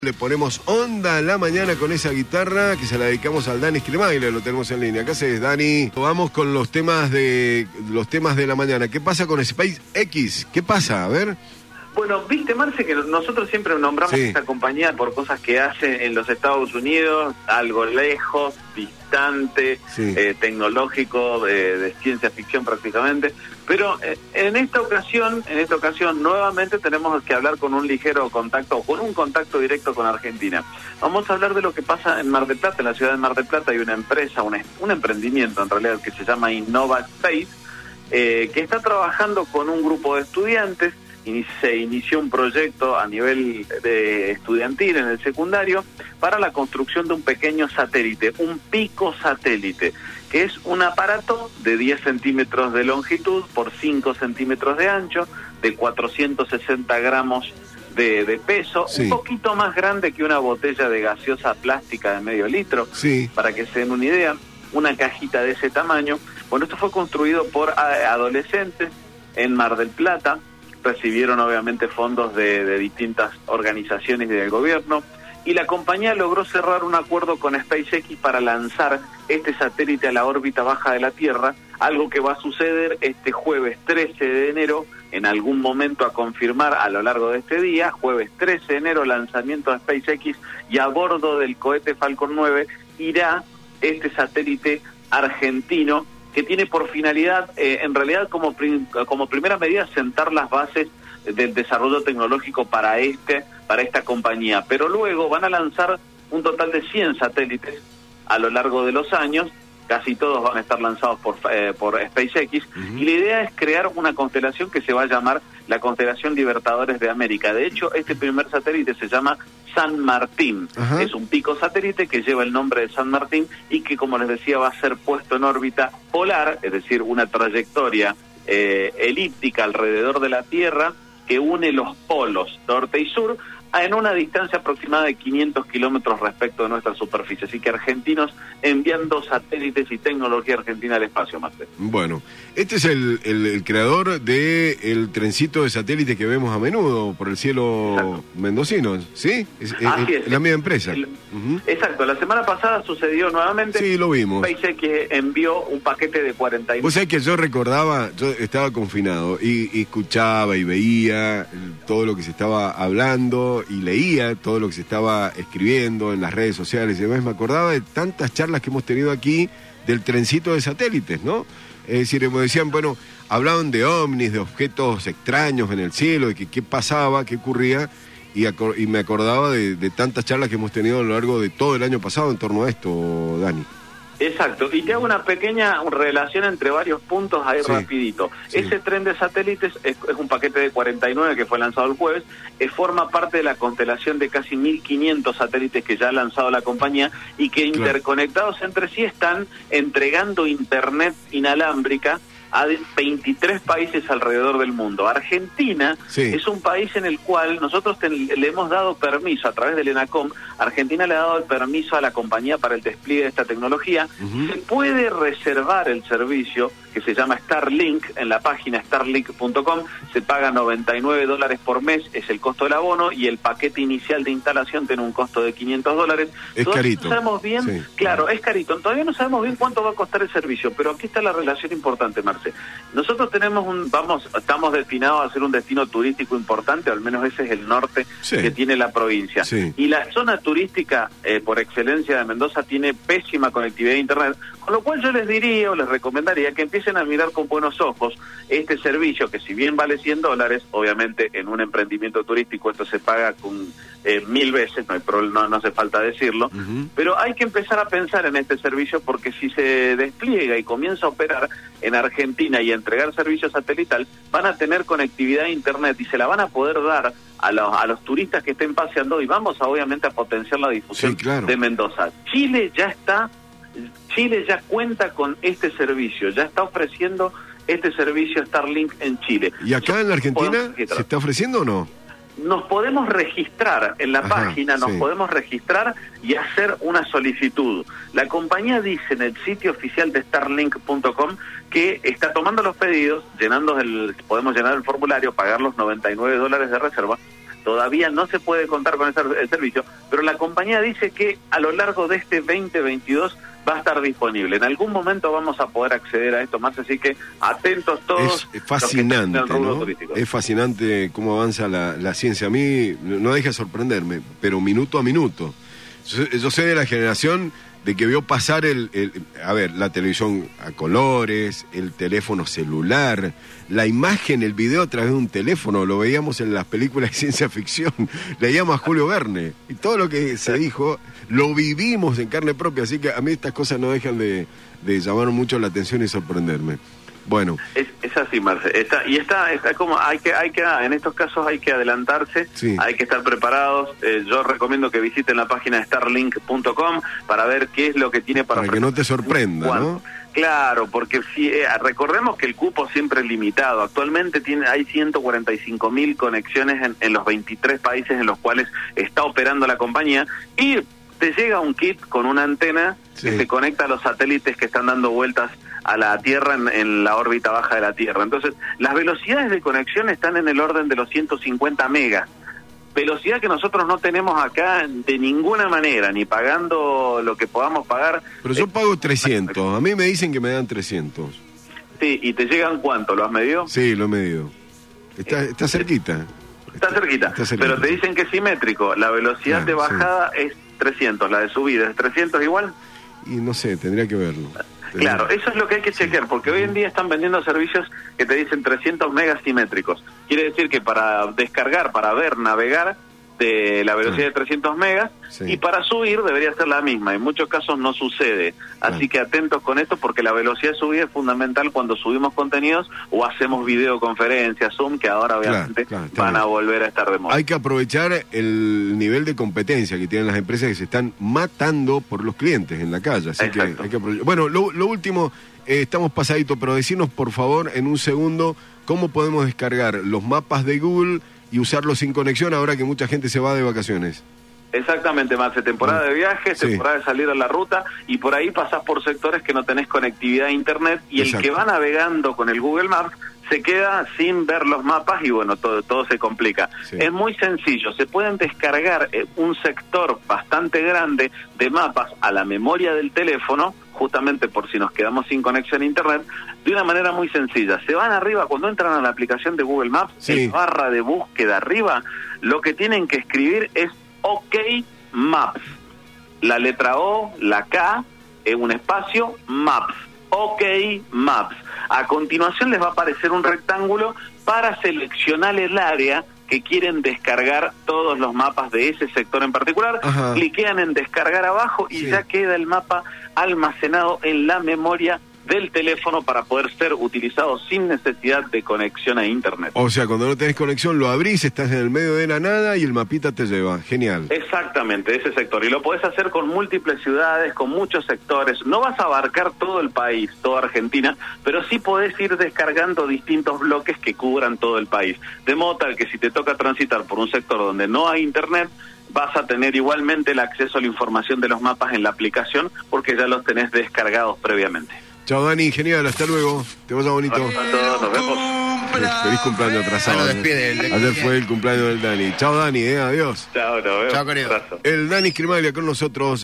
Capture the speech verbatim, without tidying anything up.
Le ponemos onda a la mañana con esa guitarra que se la dedicamos al Dani Skrimaila, lo tenemos en línea. ¿Qué haces, Dani? Vamos con los temas de los temas de la mañana. ¿Qué pasa con SpaceX? ¿Qué pasa? A ver. Bueno, viste, Marce, que nosotros siempre nombramos sí. esta compañía por cosas que hace en los Estados Unidos, algo lejos, distante, sí. eh, tecnológico, eh, de ciencia ficción prácticamente. Pero eh, en esta ocasión, en esta ocasión nuevamente tenemos que hablar con un ligero contacto, o con un contacto directo con Argentina. Vamos a hablar de lo que pasa en Mar del Plata. En la ciudad de Mar del Plata hay una empresa, un, un emprendimiento en realidad que se llama Innova Space, eh, que está trabajando con un grupo de estudiantes. Y se inició un proyecto a nivel de estudiantil en el secundario para la construcción de un pequeño satélite, un pico satélite, que es un aparato de diez centímetros de longitud por cinco centímetros de ancho, de cuatrocientos sesenta gramos de, de peso, sí. Un poquito más grande que una botella de gaseosa plástica de medio litro, sí. Para que se den una idea, una cajita de ese tamaño. Bueno, esto fue construido por adolescentes en Mar del Plata. Recibieron obviamente fondos de, de distintas organizaciones y del gobierno, y la compañía logró cerrar un acuerdo con SpaceX para lanzar este satélite a la órbita baja de la Tierra, algo que va a suceder este jueves trece de enero, en algún momento a confirmar a lo largo de este día. Jueves trece de enero, lanzamiento de SpaceX, y a bordo del cohete Falcon nueve irá este satélite argentino, que tiene por finalidad, eh, en realidad como, prim, como primera medida, sentar las bases del desarrollo tecnológico para este para esta compañía. Pero luego van a lanzar un total de cien satélites a lo largo de los años, casi todos van a estar lanzados por, eh, por SpaceX, uh-huh. Y la idea es crear una constelación que se va a llamar la Constelación Libertadores de América. De hecho, este primer satélite se llama San Martín. Uh-huh. Es un pico satélite que lleva el nombre de San Martín y que, como les decía, va a ser puesto en órbita polar, es decir, una trayectoria eh, elíptica alrededor de la Tierra que une los polos norte y sur en una distancia aproximada de quinientos kilómetros respecto de nuestra superficie. Así que argentinos enviando satélites y tecnología argentina al espacio, Marcelo. Bueno, este es el, el, el creador del de trencito de satélite que vemos a menudo por el cielo. Exacto. Mendocino, ¿sí? Es, Así es, es. La misma empresa. El, uh-huh. Exacto, la semana pasada sucedió nuevamente. Sí, lo vimos. SpaceX envió un paquete de cuarenta y nueve... Vos sabés que yo recordaba, yo estaba confinado y, y escuchaba y veía todo lo que se estaba hablando y leía todo lo que se estaba escribiendo en las redes sociales y demás. Me acordaba de tantas charlas que hemos tenido aquí del trencito de satélites, ¿no? Es decir, me decían, bueno, hablaban de ovnis, de objetos extraños en el cielo, de que qué pasaba, qué ocurría, y, acor- y me acordaba de, de tantas charlas que hemos tenido a lo largo de todo el año pasado en torno a esto, Dani. Exacto, y te hago una pequeña relación entre varios puntos ahí sí, rapidito. Sí. Ese tren de satélites es, es un paquete de cuarenta y nueve que fue lanzado el jueves, eh, forma parte de la constelación de casi mil quinientos satélites que ya ha lanzado la compañía y que claro. Interconectados entre sí están entregando internet inalámbrica a veintitrés países alrededor del mundo. Argentina sí. Es un país en el cual nosotros te, le hemos dado permiso a través del ENACOM. Argentina le ha dado el permiso a la compañía para el despliegue de esta tecnología. Uh-huh. Se puede reservar el servicio que se llama Starlink en la página starlink punto com. Se paga noventa y nueve dólares por mes, es el costo del abono, y el paquete inicial de instalación tiene un costo de quinientos dólares. Es Todavía carito. No sabemos bien, sí. Claro, es carito. Todavía no sabemos bien cuánto va a costar el servicio, pero aquí está la relación importante, Marce. Nosotros tenemos un, vamos, estamos destinados a ser un destino turístico importante, o al menos ese es el norte sí. Que tiene la provincia. Sí. Y la zona turística eh, por excelencia de Mendoza tiene pésima conectividad de internet, con lo cual yo les diría o les recomendaría que empiecen a mirar con buenos ojos este servicio, que si bien vale cien dólares, obviamente en un emprendimiento turístico esto se paga con eh, mil veces, no hay problema, no, no hace falta decirlo, uh-huh. Pero hay que empezar a pensar en este servicio, porque si se despliega y comienza a operar en Argentina y a entregar servicio satelital, van a tener conectividad a internet y se la van a poder dar a los, a los turistas que estén paseando, y vamos a obviamente a potenciar la difusión sí, claro. de Mendoza. Chile ya está Chile ya cuenta con este servicio, ya está ofreciendo este servicio Starlink en Chile. ¿Y acá en la Argentina se está ofreciendo o no? Nos podemos registrar en la Ajá, página, nos sí. podemos registrar y hacer una solicitud. La compañía dice en el sitio oficial de starlink punto com que está tomando los pedidos, llenando el, podemos llenar el formulario, pagar los noventa y nueve dólares de reserva, todavía no se puede contar con ese el servicio, pero la compañía dice que a lo largo de este veinte veintidós va a estar disponible. En algún momento vamos a poder acceder a esto más, así que atentos todos. Es fascinante, ¿no? Es fascinante cómo avanza la, la ciencia. A mí no deja de sorprenderme, pero minuto a minuto. Yo, yo sé de la generación de que vio pasar el, el, a ver, la televisión a colores, el teléfono celular, la imagen, el video a través de un teléfono, lo veíamos en las películas de ciencia ficción, leíamos a Julio Verne, y todo lo que se dijo, lo vivimos en carne propia, así que a mí estas cosas no dejan de, de llamar mucho la atención y sorprenderme. Bueno. Es, es así, Marce. Está, y está, está como, hay que, hay que, en estos casos hay que adelantarse, sí. Hay que estar preparados. Eh, yo recomiendo que visiten la página de starlink punto com para ver qué es lo que tiene para... Para que no te sorprenda, ¿no? Claro, porque si, eh, recordemos que el cupo siempre es limitado. Actualmente tiene, hay ciento cuarenta y cinco mil conexiones en, en los veintitrés países en los cuales está operando la compañía, y te llega un kit con una antena, sí, que se conecta a los satélites que están dando vueltas a la Tierra en, en la órbita baja de la Tierra. Entonces, las velocidades de conexión están en el orden de los ciento cincuenta megas. Velocidad que nosotros no tenemos acá de ninguna manera, ni pagando lo que podamos pagar. Pero yo pago trescientos, a mí me dicen que me dan trescientos. Sí, ¿y te llegan cuánto? ¿Lo has medido? Sí, lo he medido. Está, está cerquita. Está, está, cerquita, está cerquita, pero te dicen que es simétrico. La velocidad, claro, de bajada, sí, es trescientos, la de subida es trescientos igual. Y no sé, tendría que verlo. Claro, eso es lo que hay que chequear, porque hoy en día están vendiendo servicios que te dicen trescientos megas simétricos. Quiere decir que para descargar, para ver, navegar, de la velocidad, sí, de trescientos megas, sí, y para subir debería ser la misma. En muchos casos no sucede. Así, claro, que atentos con esto, porque la velocidad de subida es fundamental cuando subimos contenidos o hacemos videoconferencias, Zoom, que ahora obviamente, claro, claro, van bien. a volver a estar de moda. Hay que aprovechar el nivel de competencia que tienen las empresas que se están matando por los clientes en la calle. Así que hay que aprovechar. Bueno, lo, lo último, eh, estamos pasadito, pero decinos por favor en un segundo cómo podemos descargar los mapas de Google y usarlo sin conexión ahora que mucha gente se va de vacaciones. Exactamente, Marce, temporada de viajes, sí, temporada de salir a la ruta, y por ahí pasás por sectores que no tenés conectividad a internet, y exacto, el que va navegando con el Google Maps se queda sin ver los mapas y bueno, todo, todo se complica. Sí. Es muy sencillo, se pueden descargar eh, un sector bastante grande de mapas a la memoria del teléfono, justamente por si nos quedamos sin conexión a internet, de una manera muy sencilla. Se van arriba, cuando entran a la aplicación de Google Maps, sí, en barra de búsqueda arriba, lo que tienen que escribir es OK Maps. La letra O, la K, en un espacio, Maps. OK Maps. A continuación les va a aparecer un rectángulo para seleccionar el área que quieren descargar todos los mapas de ese sector en particular. Ajá. Cliquean en descargar abajo y sí, ya queda el mapa almacenado en la memoria del teléfono para poder ser utilizado sin necesidad de conexión a internet. O sea, cuando no tenés conexión lo abrís, estás en el medio de la nada y el mapita te lleva. Genial. Exactamente, ese sector. Y lo podés hacer con múltiples ciudades, con muchos sectores. No vas a abarcar todo el país, toda Argentina, pero sí podés ir descargando distintos bloques que cubran todo el país. De modo tal que si te toca transitar por un sector donde no hay internet, vas a tener igualmente el acceso a la información de los mapas en la aplicación porque ya los tenés descargados previamente. Chao, Dani, genial, hasta luego. Te vaya bonito. Hola a todos, nos vemos. Feliz cumpleaños atrasado. Ayer fue el cumpleaños del Dani. Chao, Dani, eh, adiós. Chao, nos vemos. Chao, querido. El Dani Scrivaglia con nosotros.